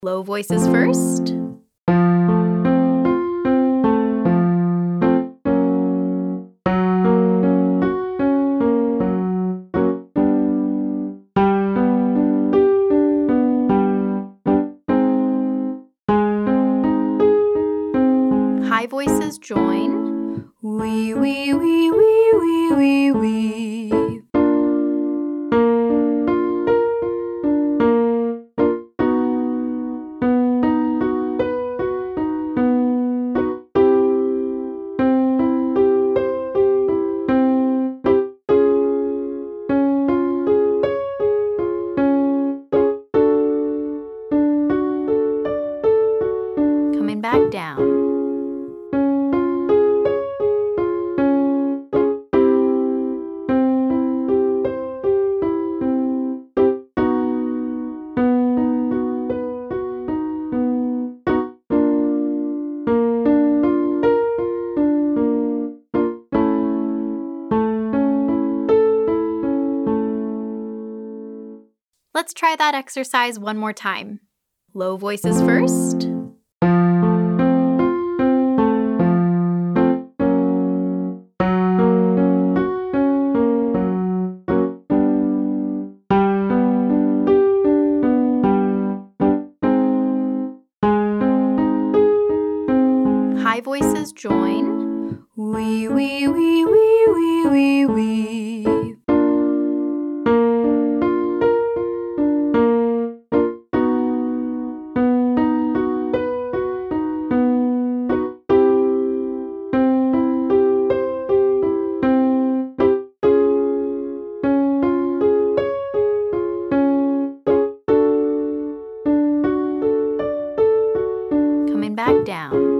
Low voices first. High voices join. Wee, wee, wee, wee, wee, wee, wee. Coming back down. Let's try that exercise one more time. Low voices first. High voices join. Wee, wee, wee, wee, wee, wee, wee. Coming back down.